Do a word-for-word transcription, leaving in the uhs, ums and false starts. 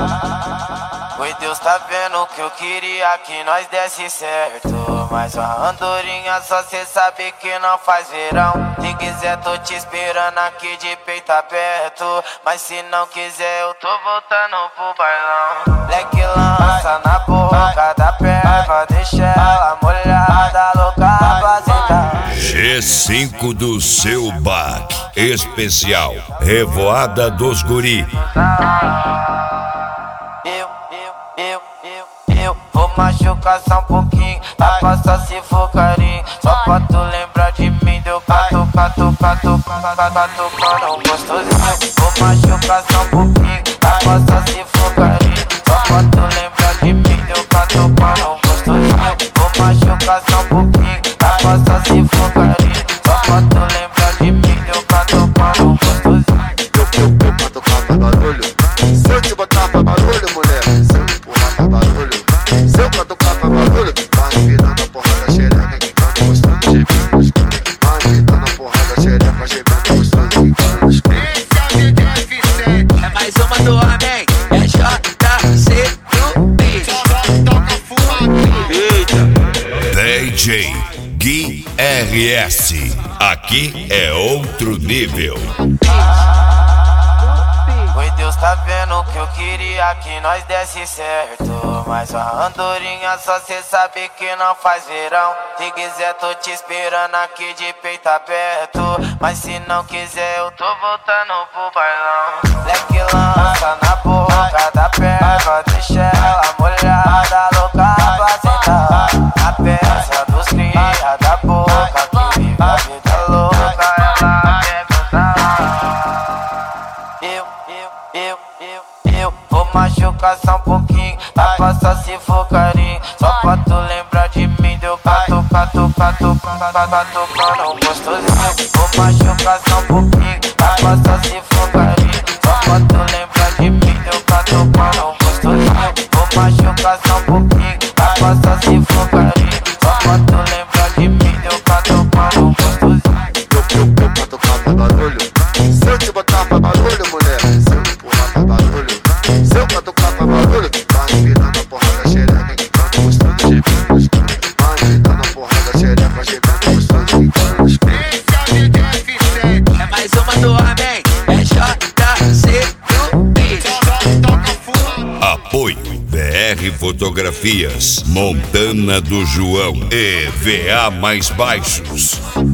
Oi, Deus tá vendo que eu queria que nós desse certo, mas a andorinha só cê sabe que não faz verão. Se quiser tô te esperando aqui de peito aberto, mas se não quiser eu tô voltando pro bailão. Leque lança na boca da perna, deixa ela molhada, louca pra sentar. G cinco do seu back especial, Revoada dos Guri. Eu, eu, eu, eu, eu vou machucar só um pouquinho, tá passar se for carinho, só pra tu lembrar de mim. Deu cato, cato, cato, cato, cato, para um gostosinho. Vou machucar só um pouquinho, tá passar se for carinho, só pra tu lembrar de mim. Deu cato, para um gostosinho. Vou machucar só um pouquinho, tá passar se for carinho, só pra tu lembrar de mim. Deu cato, para um gostosinho. Eu, eu, eu catucar pra barulho. Se eu te botar pra barulho, mulher, se eu empurrar pra barulho, se eu catucar pra barulho, vai virando a porra da xereca, que tá mostrando de menos. Vai virando a porra da xereca, gemendo, mostrando de menos. Esse é o D J F C, é mais uma do homem, é J C do B. Toca fuma. Eita. D J Gui R S, aqui é outro nível. Oi, Deus tá vendo que eu queria que nós desse certo, mas a andorinha só cê sabe que não faz verão. Se quiser tô te esperando aqui de peito aberto, mas se não quiser eu tô voltando pro bailão. Leque lança na boca da perna, deixa ela molhada, louca pra sentar. A peça dos cria da boca que vive a vida louca, ela quer gozar. Eu, eu, eu, eu, eu vou machucar só um pouquinho, tá passar se for carinho, só pra tu lembrar de mim. Deu cato, cato, cato, cato, cato, para um gostosinho. Vou machucar só um pouquinho, tá passar se for carinho, só pra tu lembrar de mim. Deu cato, para um gostosinho. Vou machucar só um pouquinho, tá passar se for carinho, só pra tu lembrar de mim. Deu cato, para um gostosinho. Eu, eu, eu catucar pra barulho. Se eu te botar pra barulho, mulher, se eu empurrar pra barulho, se eu catucar pra barulho, vai virando a porra da xereca, que tá mostrando de menos. Vai virando a porra da xereca, gemendo, mostrando de menos. Esse é o D J F C, é mais uma do homem, é J C do B. Toca fuma. Apoio V R Fotografias, Montana do João e V A Mais Baixos.